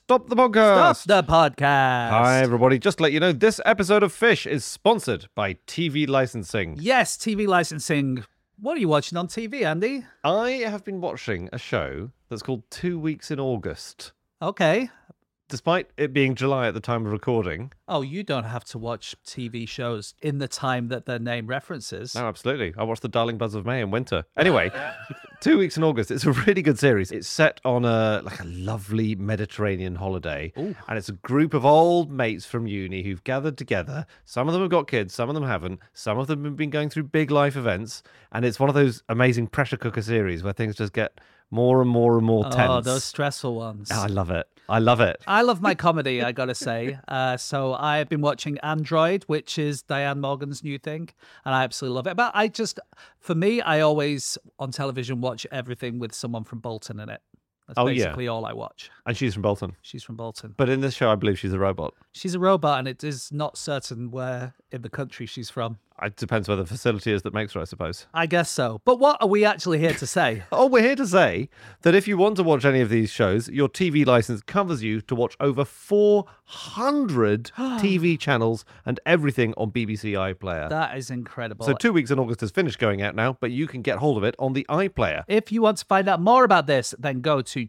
Stop the podcast. Stop the podcast. Hi, everybody. Just to let you know, this episode of Fish is sponsored by TV licensing. Yes, TV licensing. What are you watching on TV, Andy? I have been watching a show that's called 2 Weeks in August. Okay. Despite it being July at the time of recording. Oh, you don't have to watch TV shows in the time that their name references. No, absolutely. I watched The Darling Buzz of May in winter. Anyway, 2 Weeks in August. It's a really good series. It's set on a lovely Mediterranean holiday. Ooh. And it's a group of old mates from uni who've gathered together. Some of them have got kids, some of them haven't. Some of them have been going through big life events. And it's one of those amazing pressure cooker series where things just get more and more and more tense. Oh, those stressful ones. Oh, I love it. I love it. I love my comedy, I gotta say. So I've been watching Android, which is Diane Morgan's new thing, and I absolutely love it. But for me, I always on television watch everything with someone from Bolton in it. That's basically all I watch. And she's from Bolton. She's from Bolton. But in this show, I believe she's a robot. She's a robot, and it is not certain where in the country she's from. It depends where the facility is that makes her, I suppose. I guess so. But what are we actually here to say? Oh, we're here to say that if you want to watch any of these shows, your TV license covers you to watch over 400 TV channels and everything on BBC iPlayer. That is incredible. So 2 Weeks in August has finished going out now, but you can get hold of it on the iPlayer. If you want to find out more about this, then go to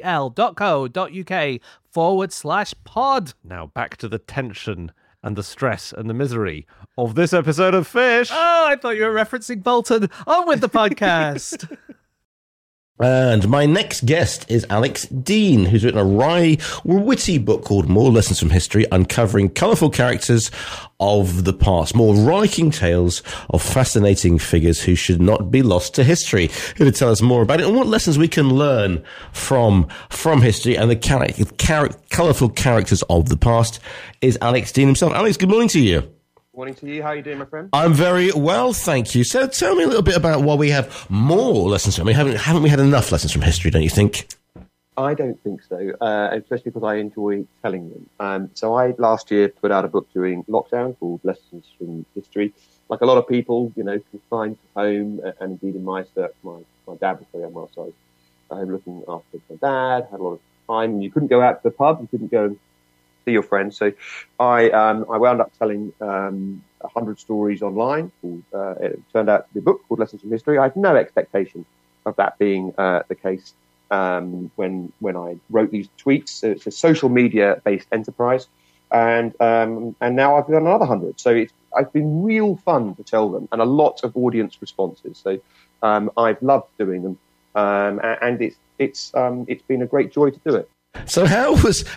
tvl.co.uk/pod. Now back to the tension and the stress and the misery of this episode of Fish. Oh, I thought you were referencing Bolton. On with the podcast. And my next guest is Alex Dean, who's written a wry, witty book called More Lessons from History, uncovering colourful characters of the past, more writing tales of fascinating figures who should not be lost to history. Here to tell us more about it and what lessons we can learn from history and the colourful characters of the past is Alex Dean himself. Alex, good morning to you. Morning to you. How are you doing, my friend? I'm very well, thank you. So tell me a little bit about why we have more lessons. I mean, haven't we had enough lessons from history, don't you think? I don't think so, especially because I enjoy telling them. So I, last year, put out a book during lockdown called Lessons from History. Like a lot of people, confined to home, and indeed in my search, my dad was very unwell, so I was at home looking after my dad, had a lot of time. You couldn't go out to the pub, you couldn't go and see your friends. So I wound up telling 100 stories online. It turned out to be a book called Lessons from History. I had no expectation of that being the case when I wrote these tweets. So it's a social media based enterprise, and now I've done another 100. So it's been real fun to tell them, and a lot of audience responses. So I've loved doing them, and it's been a great joy to do it. So how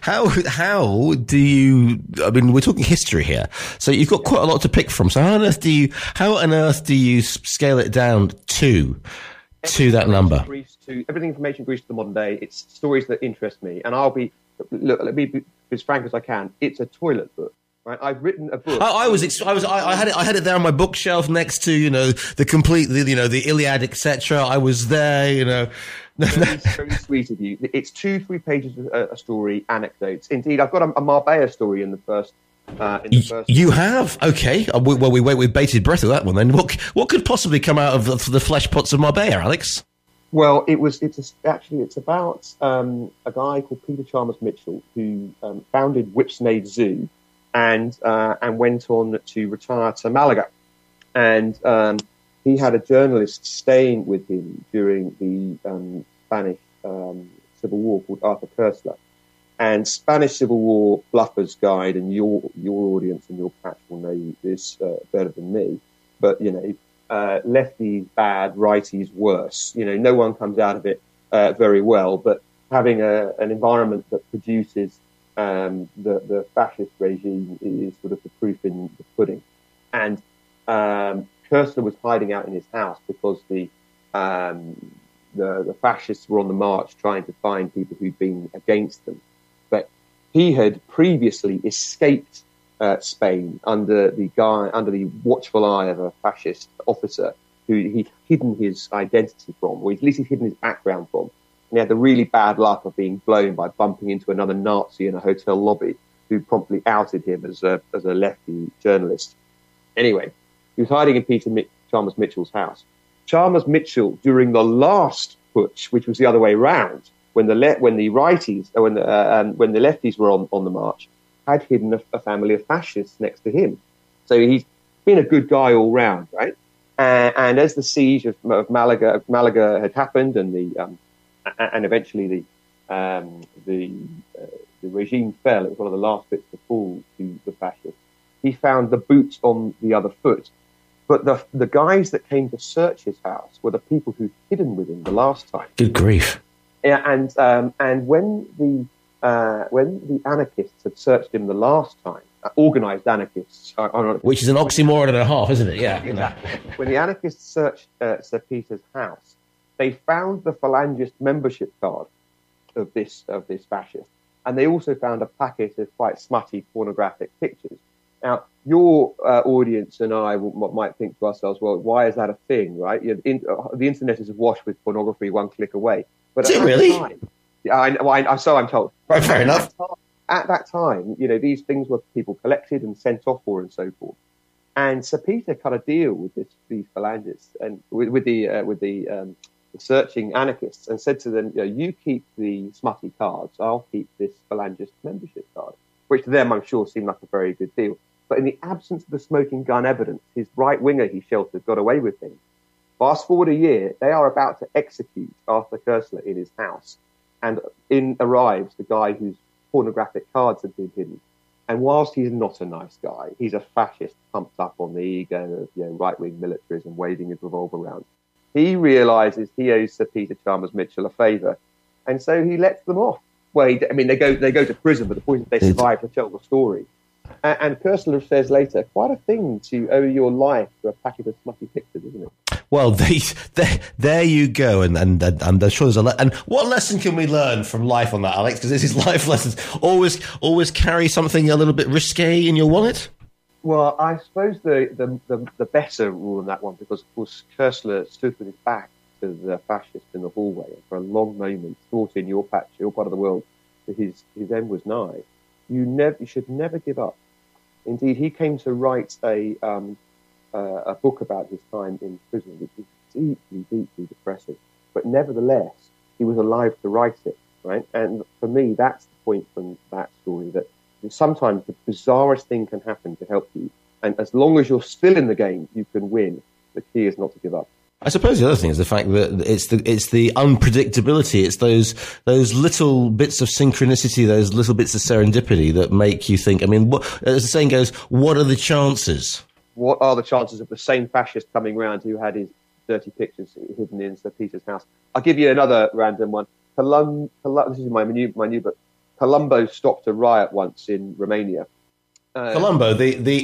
do you, I mean, we're talking history here, so you've got quite a lot to pick from. So how on earth do you scale it down to that number? Everything from ancient Greece to the modern day. It's stories that interest me, and let me be as frank as I can. It's a toilet book. Right, I've written a book. I had it there on my bookshelf next to the Iliad, etc. I was there, Very sweet of you. It's 2-3 pages of a story, anecdotes. Indeed, I've got a Marbella story in the first. You have? Okay. Well, we wait with bated breath of that one. Then what could possibly come out of the flesh pots of Marbella, Alex? Well, it's about a guy called Peter Chalmers Mitchell who founded Whipsnade Zoo and went on to retire to Malaga, and he had a journalist staying with him during the Spanish Civil War called Arthur Koestler. And Spanish Civil War Bluffers Guide, and your audience and your patch will know this better than me. But lefties bad, righties worse. No one comes out of it very well. But having an environment that produces the fascist regime is sort of the proof in the pudding. And Koestler was hiding out in his house because the fascists were on the march trying to find people who'd been against them. But he had previously escaped Spain under the watchful eye of a fascist officer who he'd hidden his identity from, or at least he'd hidden his background from. And he had the really bad luck of being blown by bumping into another Nazi in a hotel lobby who promptly outed him as a lefty journalist. Anyway, he was hiding in Peter Chalmers Mitchell's house. Chalmers Mitchell, during the last putsch, which was the other way round, when the righties, when the lefties were on the march, had hidden a family of fascists next to him. So he's been a good guy all round, right? And as the siege of Malaga had happened, and eventually the regime fell, it was one of the last bits to fall to the fascists. He found the boot on the other foot. But the guys that came to search his house were the people who'd hidden with him the last time. Good grief! Yeah, and when the anarchists had searched him the last time, organised anarchists, which is an oxymoron and a half, isn't it? Yeah, exactly. When the anarchists searched Sir Peter's house, they found the Phalangist membership card of this fascist, and they also found a packet of quite smutty pornographic pictures. Now, your audience and I might think to ourselves, well, why is that a thing, right? The internet is awash with pornography one click away. But is it really? So I'm told. Right, fair enough. At that time, these things were people collected and sent off for and so forth. And Sir Peter cut a deal with these Phalangists and with the searching anarchists, and said to them, you keep the smutty cards, I'll keep this Phalangist membership card, which to them, I'm sure, seemed like a very good deal. But in the absence of the smoking gun evidence, his right winger he sheltered got away with things. Fast forward a year, they are about to execute Arthur Koestler in his house. And in arrives the guy whose pornographic cards had been hidden. And whilst he's not a nice guy, he's a fascist pumped up on the ego of right-wing militarism, waving his revolver around. He realises he owes Sir Peter Chalmers Mitchell a favour, and so he lets them off. Well, they go to prison, but the point is they survive to tell the story. And Koestler says later, quite a thing to owe your life to a packet of smutty pictures, isn't it? Well, there you go, and I'm sure there's a and what lesson can we learn from life on that, Alex? Because this is life lessons. Always carry something a little bit risque in your wallet. Well, I suppose the better rule in that one, because of course Koestler stood with his back to the fascists in the hallway, and for a long moment thought in your part of the world that his end was nigh. You should never give up. Indeed, he came to write a book about his time in prison, which is deeply, deeply depressing. But nevertheless, he was alive to write it, right? And for me, that's the point from that story, that sometimes the bizarrest thing can happen to help you. And as long as you're still in the game, you can win. The key is not to give up. I suppose the other thing is the fact that it's the unpredictability. It's those little bits of synchronicity, those little bits of serendipity that make you think. I mean, as the saying goes, what are the chances? What are the chances of the same fascist coming round who had his dirty pictures hidden in Sir Peter's house? I'll give you another random one. This is my new book. Colombo stopped a riot once in Romania. Colombo,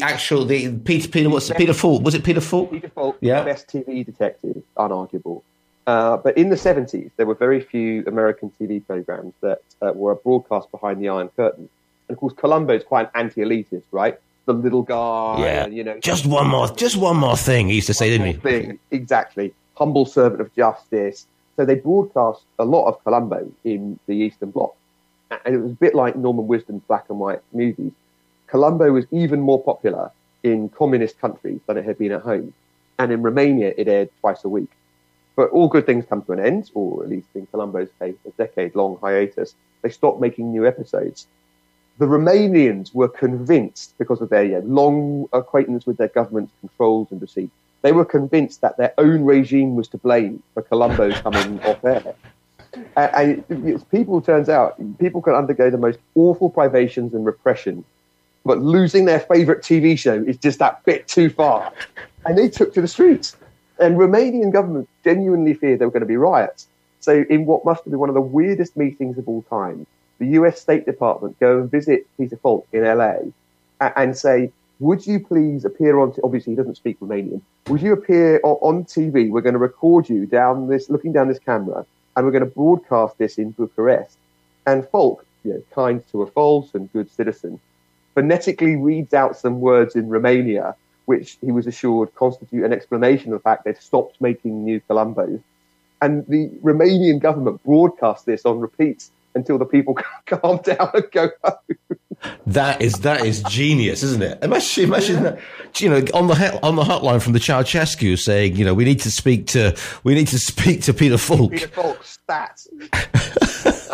Peter Falk? Was it Peter Falk? Peter Falk, yeah. Best TV detective, unarguable. But in the 70s, there were very few American TV programs that were broadcast behind the Iron Curtain. And of course, Colombo is quite an anti-elitist, right? The little guy, yeah. And, just one more thing, he used to say, didn't he? Exactly. Humble servant of justice. So they broadcast a lot of Colombo in the Eastern Bloc. And it was a bit like Norman Wisdom's black and white movies. Colombo was even more popular in communist countries than it had been at home. And in Romania, it aired twice a week. But all good things come to an end, or at least in Colombo's case, a decade-long hiatus. They stopped making new episodes. The Romanians were convinced, because of their long acquaintance with their government's controls and deceit, they were convinced that their own regime was to blame for Colombo coming off air. And turns out, people can undergo the most awful privations and repression, but losing their favourite TV show is just that bit too far. And they took to the streets. And Romanian government genuinely feared there were going to be riots. So in what must have been one of the weirdest meetings of all time, the US State Department go and visit Peter Falk in LA and say, would you please appear on, obviously he doesn't speak Romanian, would you appear on TV? We're going to record you looking down this camera, and we're going to broadcast this in Bucharest. And Falk, kind to a false and good citizen, phonetically reads out some words in Romania, which he was assured constitute an explanation of the fact they'd stopped making new Colombos. And the Romanian government broadcast this on repeat until the people calm down and go home. That is genius, isn't it? Imagine that, on the hotline from the Ceausescu saying, we need to speak to Peter Falk. Peter Falk, stats.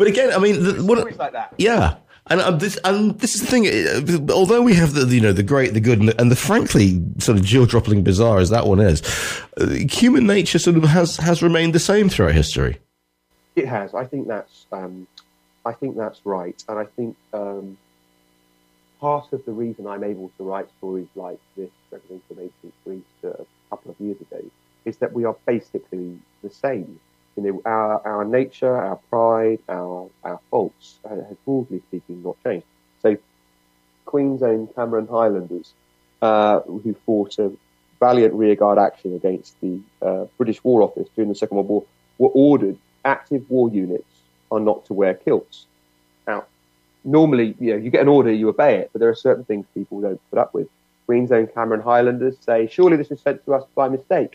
But again, I mean, Stories like that. Yeah. And this is the thing. Although we have the great, the good, and the frankly sort of jaw-dropping bizarre as that one is, human nature sort of has remained the same throughout history. It has. I think that's right, and I think part of the reason I'm able to write stories like this, Revelation from Ancient Greece, a couple of years ago, is that we are basically the same. You know, our nature, our pride, our faults has broadly speaking not changed. So, Queen's Own Cameron Highlanders, who fought a valiant rearguard action against the British War Office during the Second World War, were ordered, active war units are not to wear kilts. Now, normally, you get an order, you obey it, but there are certain things people don't put up with. Queen's Own Cameron Highlanders say, surely this is sent to us by mistake.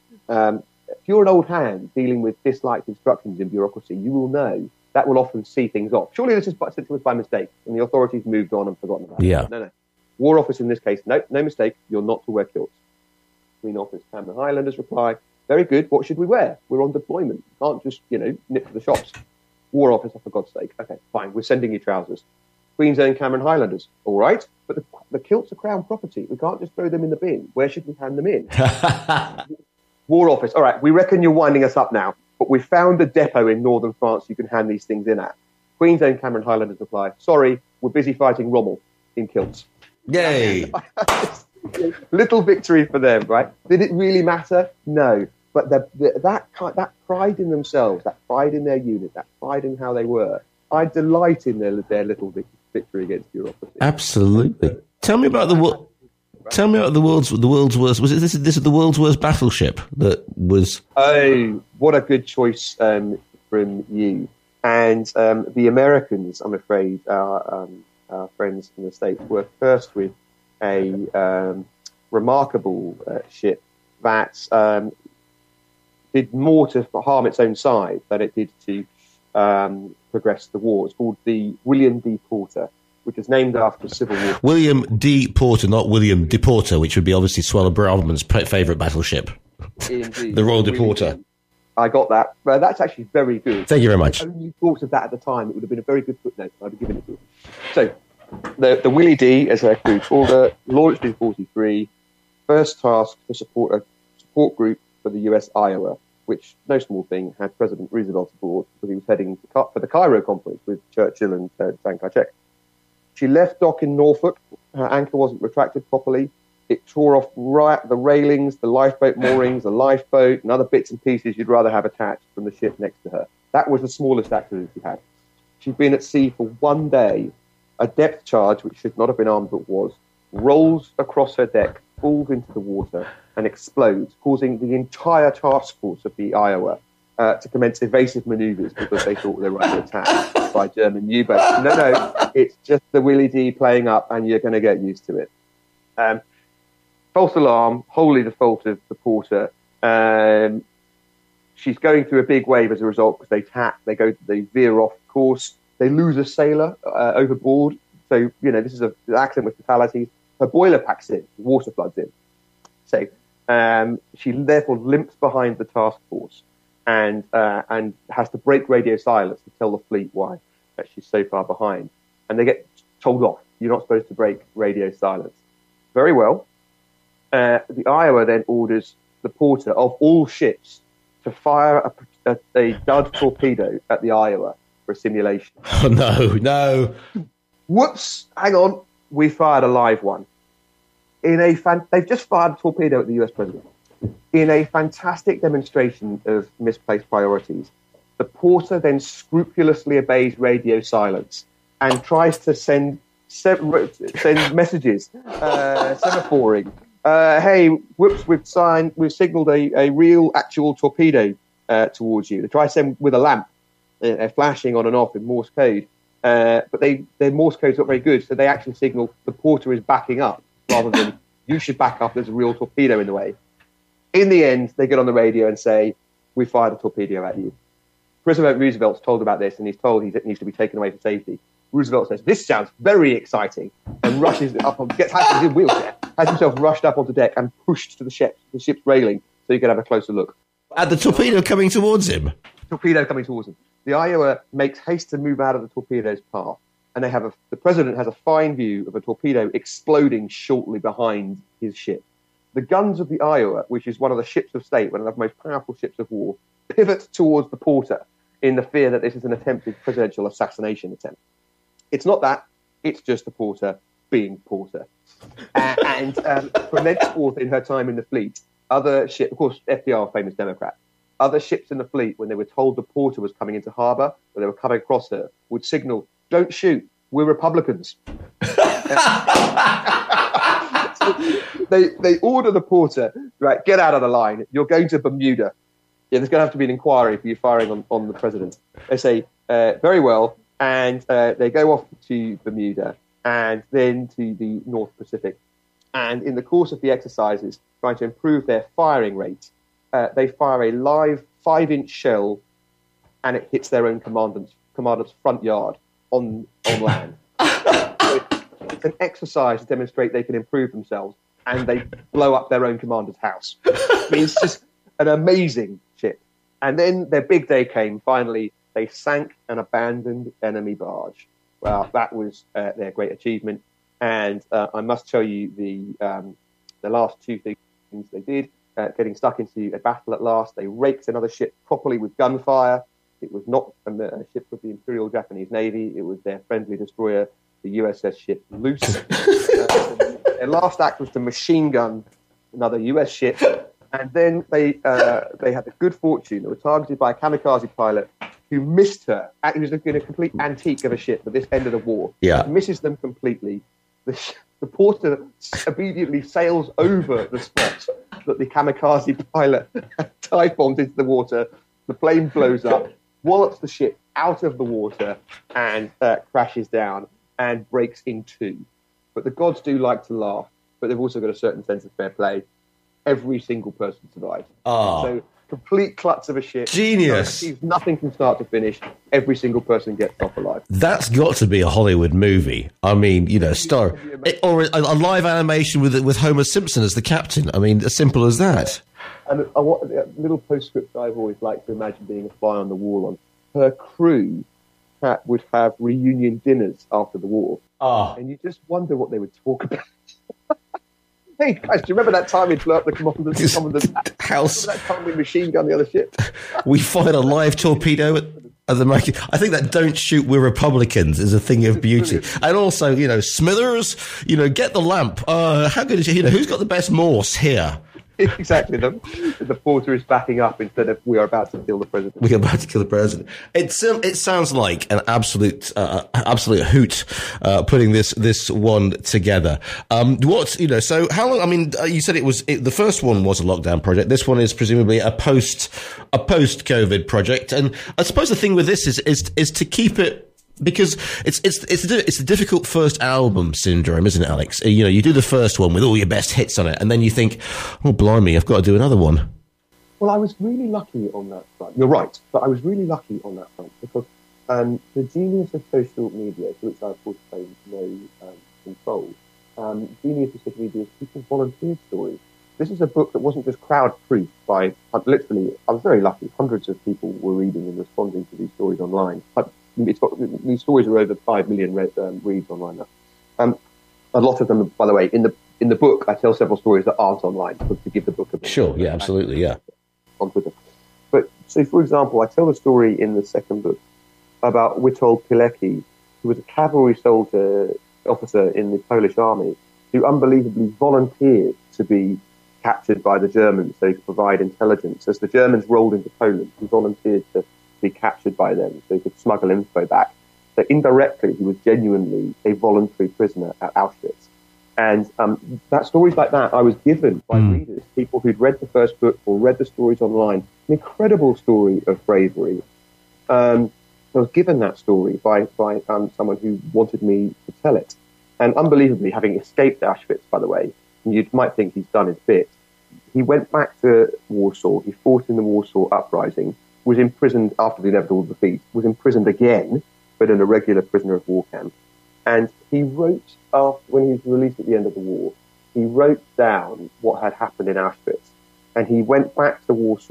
If you're an old hand dealing with disliked instructions in bureaucracy, you will know that will often see things off. Surely this is sent to us by mistake, and the authorities moved on and forgotten about it. No. War Office in this case, no mistake, you're not to wear kilts. Queen Office Cameron Highlanders reply, very good, what should we wear? We're on deployment. You can't just, nip to the shops. War Office, for God's sake. Okay, fine, we're sending you trousers. Queen's Own Cameron Highlanders, all right, but the kilts are Crown property. We can't just throw them in the bin. Where should we hand them in? War Office, all right, we reckon you're winding us up now, but we found a depot in northern France you can hand these things in at. Queen's Own Cameron Highlanders reply, sorry, we're busy fighting Rommel in kilts. Yay! Little victory for them, right? Did it really matter? No. But that pride in themselves, that pride in their unit, that pride in how they were, I delight in their little victory against bureaucracy. Absolutely. Tell me about the world's worst. Was it this is the world's worst battleship that was? Oh, what a good choice from you. And the Americans, I'm afraid, our friends in the States, were first with a remarkable ship that did more to harm its own side than it did to progress the war. It's called the William D. Porter, which is named after the Civil War. William D. Porter, not William Deporter, which would be obviously Suella Braverman's favourite battleship. Indeed. The Royal Deporter. I got that. But that's actually very good. Thank you very much. If I only thought of that at the time, it would have been a very good footnote. I'd have given it to him. So, the Willie D, as a crew trawler, launched in 1943, first task to support a support group for the US Iowa, which, no small thing, had President Roosevelt aboard because he was heading for the Cairo conference with Churchill and Chiang-Kai-shek. She left dock in Norfolk. Her anchor wasn't retracted properly. It tore off the railings, the lifeboat moorings, the lifeboat, and other bits and pieces you'd rather have attached from the ship next to her. That was the smallest accident she had. She'd been at sea for 1 day. A depth charge, which should not have been armed but was, rolls across her deck, falls into the water, and explodes, causing the entire task force of the Iowa to commence evasive manoeuvres because they thought they were under attack by German U-boats. No, it's just the Willie D playing up, and you're going to get used to it. False alarm, wholly the fault of the Porter. She's going through a big wave as a result because they veer off course. They lose a sailor overboard. So, this is an accident with fatalities. Her boiler packs in, the water floods in. So she therefore limps behind the task force and has to break radio silence to tell the fleet why she's so far behind. And they get told off. You're not supposed to break radio silence. Very well. The Iowa then orders the Porter, of all ships, to fire a dud torpedo at the Iowa for a simulation. Oh, no. Whoops, hang on. We fired a live one. They've just fired a torpedo at the US president. In a fantastic demonstration of misplaced priorities, the Porter then scrupulously obeys radio silence and tries to send messages, semaphoring. Hey, whoops, we've signaled a real, actual torpedo towards you. They try to send with a lamp, flashing on and off in Morse code. But their Morse code's not very good, so they actually signal the Porter is backing up rather than you should back up, there's a real torpedo in the way. In the end, they get on the radio and say, we fired a torpedo at you. President Roosevelt's told about this, and he's told he needs to be taken away for safety. Roosevelt says, this sounds very exciting, and rushes up, has his wheelchair, has himself rushed up onto deck and pushed to the ship's railing so he can have a closer look. At the torpedo coming towards him? Torpedo coming towards him. The Iowa makes haste to move out of the torpedo's path, and the president has a fine view of a torpedo exploding shortly behind his ship. The guns of the Iowa, which is one of the ships of state, one of the most powerful ships of war, pivot towards the Porter in the fear that this is an attempted presidential assassination attempt. It's not that. It's just the Porter being Porter. And from thenceforth, in her time in the fleet, other ships, of course, FDR, famous Democrat, other ships in the fleet, when they were told the Porter was coming into harbour, when they were coming across her, would signal, "Don't shoot, we're Republicans." They order the Porter, right, get out of the line, you're going to Bermuda. Yeah, there's going to have to be an inquiry for you firing on the president. They say, very well, and they go off to Bermuda and then to the North Pacific. And in the course of the exercises, trying to improve their firing rate, they fire a live 5-inch shell, and it hits their own commander's front yard on land. So it's an exercise to demonstrate they can improve themselves, and they blow up their own commander's house. I mean, it's just an amazing ship. And then their big day came. Finally, they sank an abandoned enemy barge. Well, that was their great achievement. And I must tell you the last two things they did. Getting stuck into a battle at last, they raked another ship properly with gunfire. It was not a ship of the Imperial Japanese Navy. It was their friendly destroyer, the USS ship Luce. Their last act was to machine gun another US ship. And then they had the good fortune. They were targeted by a kamikaze pilot who missed her. He was in a complete antique of a ship at this end of the war. Yeah. Misses them completely. The Porter immediately sails over the spot that the kamikaze pilot dive bombed into the water. The plane blows up, wallops the ship out of the water, and crashes down and breaks in two. But the gods do like to laugh, but they've also got a certain sense of fair play. Every single person survives. Oh. So complete klutz of a shit. Genius. Achieves nothing from start to finish. Every single person gets off alive. That's got to be a Hollywood movie. I mean, or a live animation with Homer Simpson as the captain. I mean, as simple as that. And a little postscript I've always liked to imagine being a fly on the wall on. Her crew would have reunion dinners after the war. Oh. And you just wonder what they would talk about. Hey guys, do you remember that time we blew up the commander's house? Remember that time we machine gunned the other ship? We fired a live torpedo at the market. I think that "don't shoot, we're Republicans" is a thing of beauty. And also, Smithers, get the lamp. How good is it? Who's got the best Morse here? Exactly. The Porter is backing up instead of "we are about to kill the president." We're about to kill the president. It sounds like an absolute hoot putting this one together. So how long? I mean, you said the first one was a lockdown project. This one is presumably a post COVID project. And I suppose the thing with this is to keep it. Because it's a difficult first album syndrome, isn't it, Alex? You do the first one with all your best hits on it, and then you think, "Oh, blimey, I've got to do another one." Well, I was really lucky on that front. You're right, but I was really lucky on that front because the genius of social media, to which I, of course, claim no control, genius of social media is people volunteered stories. This is a book that wasn't just crowd-proof by, literally, I was very lucky. Hundreds of people were reading and responding to these stories online. These stories are over 5 million reads online now. A lot of them, by the way, in the book, I tell several stories that aren't online to give the book a bit. Sure, yeah, absolutely, yeah. On Twitter. But, so for example, I tell the story in the second book about Witold Pilecki, who was a cavalry officer in the Polish army, who unbelievably volunteered to be captured by the Germans so he could provide intelligence. As the Germans rolled into Poland, he volunteered to be captured by them so he could smuggle info back. So indirectly, he was genuinely a voluntary prisoner at Auschwitz. And that stories like that I was given by readers, people who'd read the first book or read the stories online. An incredible story of bravery. I was given that story by someone who wanted me to tell it. And unbelievably, having escaped Auschwitz, by the way, you might think he's done his bit. He went back to Warsaw. He fought in the Warsaw Uprising, was imprisoned after the inevitable defeat, was imprisoned again, but in a regular prisoner of war camp. And he wrote, when he was released at the end of the war, he wrote down what had happened in Auschwitz. And he went back to Warsaw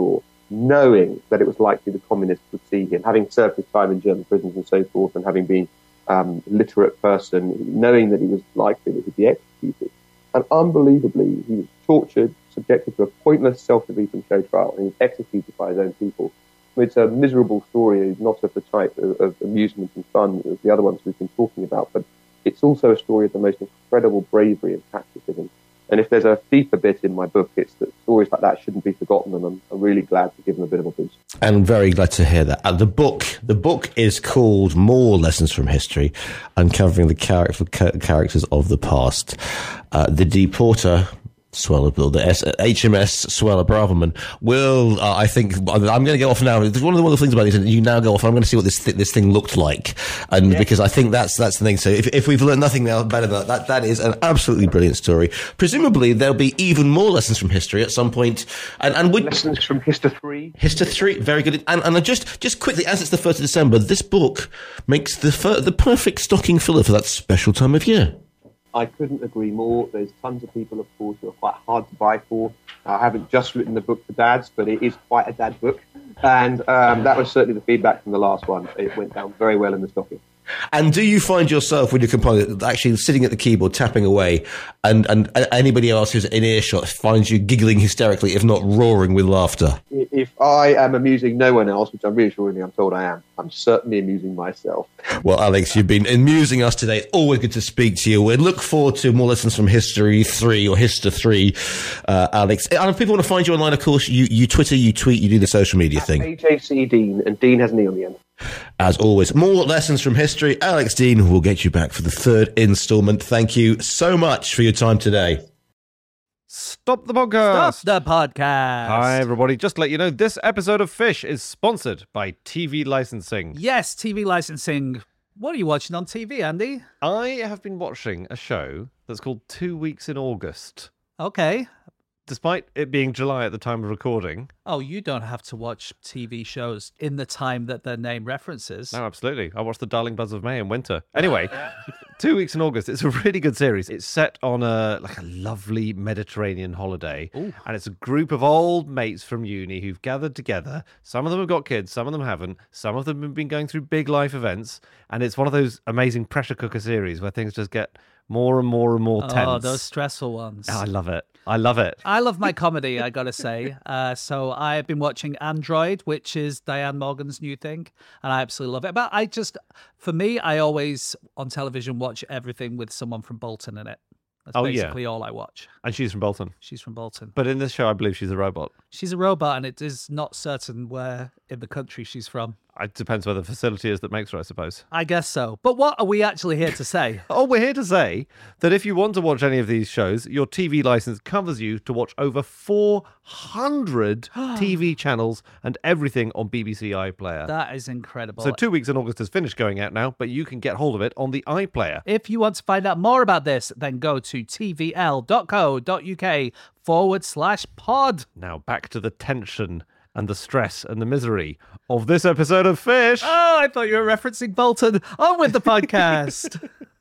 knowing that it was likely the communists would see him, having served his time in German prisons and so forth, and having been a literate person, knowing that he was likely that he'd be executed. And unbelievably, he was tortured, subjected to a pointless self-defeating show trial, and he was executed by his own people. It's a miserable story, not of the type of amusement and fun as the other ones we've been talking about, but it's also a story of the most incredible bravery and patriotism. And if there's a deeper bit in my book, it's that stories like that shouldn't be forgotten, and I'm really glad to give them a bit of a boost. And very glad to hear that. The book is called More Lessons from History, Uncovering the Characters of the Past. The Deporter, the HMS Suella Braverman will, I think, I'm going to go off now. One of the things about it is you now go off, I'm going to see what this thing looked like. And because I think that's the thing. So if we've learned nothing else better than that is an absolutely brilliant story. Presumably there'll be even more lessons from history at some point. And lessons from History. History, very good. And just quickly, as it's the 1st of December, this book makes the perfect stocking filler for that special time of year. I couldn't agree more. There's tons of people, of course, who are quite hard to buy for. I haven't just written the book for dads, but it is quite a dad book. And that was certainly the feedback from the last one. It went down very well in the stocking. And do you find yourself, when you're compiling, actually sitting at the keyboard, tapping away, and anybody else who's in earshot finds you giggling hysterically, if not roaring with laughter? If I am amusing no one else, which I'm reassuringly I'm told I am, I'm certainly amusing myself. Well, Alex, you've been amusing us today. It's always good to speak to you. We look forward to more lessons from History 3 or History 3, Alex. And if people want to find you online, of course, you Twitter, you tweet, you do the social media thing. AJC Dean, and Dean has an E on the end. As always, more lessons from history. Alex Dean will get you back for the 3rd instalment. Thank you so much for your time today. Stop the podcast. Stop the podcast. Hi, everybody. Just to let you know, this episode of Fish is sponsored by TV licensing. Yes, TV licensing. What are you watching on TV, Andy? I have been watching a show that's called 2 Weeks in August. Okay. Despite it being July at the time of recording. Oh, you don't have to watch TV shows in the time that their name references. No, absolutely. I watched The Darling Buds of May in winter. Anyway, 2 Weeks in August. It's a really good series. It's set on a lovely Mediterranean holiday. Ooh. And it's a group of old mates from uni who've gathered together. Some of them have got kids, some of them haven't. Some of them have been going through big life events. And it's one of those amazing pressure cooker series where things just get more and more and more tense. Oh, those stressful ones. Oh, I love it. I love it. I love my comedy, I gotta say. So I've been watching Android, which is Diane Morgan's new thing, and I absolutely love it. But for me, I always on television watch everything with someone from Bolton in it. That's basically all I watch. And she's from Bolton. She's from Bolton. But in this show, I believe she's a robot. She's a robot, and it is not certain where in the country she's from. It depends where the facility is that makes her, I suppose. I guess so. But what are we actually here to say? Oh, we're here to say that if you want to watch any of these shows, your TV license covers you to watch over 400 TV channels and everything on BBC iPlayer. That is incredible. So 2 Weeks in August has finished going out now, but you can get hold of it on the iPlayer. If you want to find out more about this, then go to tvl.co.uk/pod. Now back to the tension and the stress and the misery of this episode of Fish. Oh, I thought you were referencing Bolton. On with the podcast.